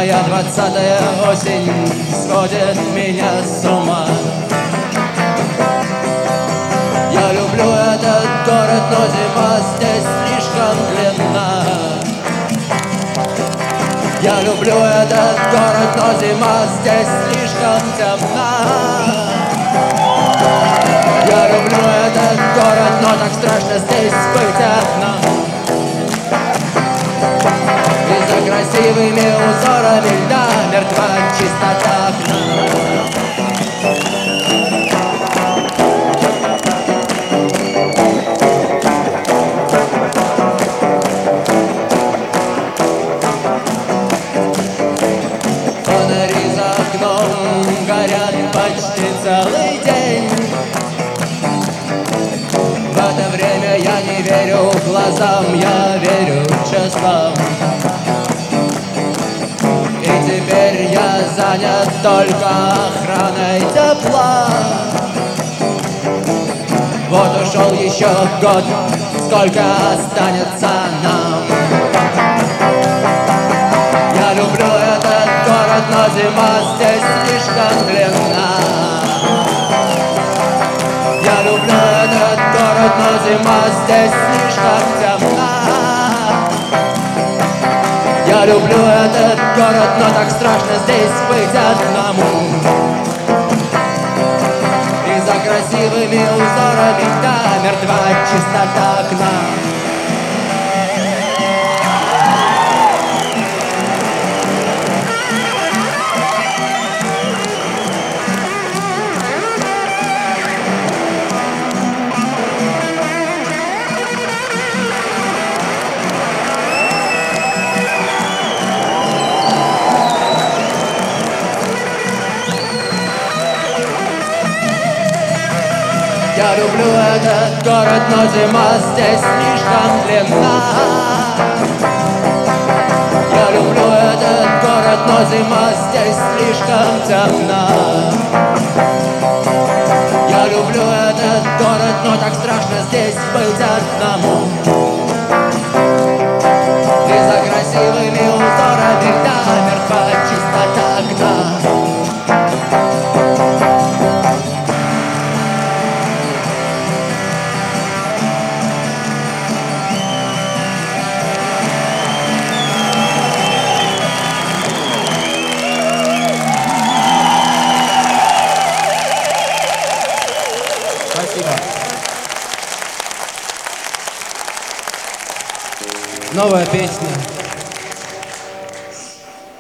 Моя 20-я осень сводит меня с ума. Я люблю этот город, но зима здесь слишком длинна. Я люблю этот город, но зима здесь слишком темна. Я люблю этот город, но так страшно здесь быть одному. И за красивыми узорами льда мертва чистота окна. Фонари за окном горят почти целый день. В это время я не верю глазам, я верю часам. И теперь я занят только охраной тепла. Вот ушел еще год, сколько останется нам. Я люблю этот город, но зима здесь слишком длинна. Я люблю этот город, но зима здесь слишком темна. Я люблю этот город, но так страшно здесь быть одному. И за красивыми узорами льда мертва чистота окна. Я люблю этот город, но зима здесь слишком длинна. Я люблю этот город, но зима здесь слишком темна. Я люблю этот город, но так страшно здесь быть одному. И за красивыми узорами льда мертва чистота окна. Спасибо. Новая песня.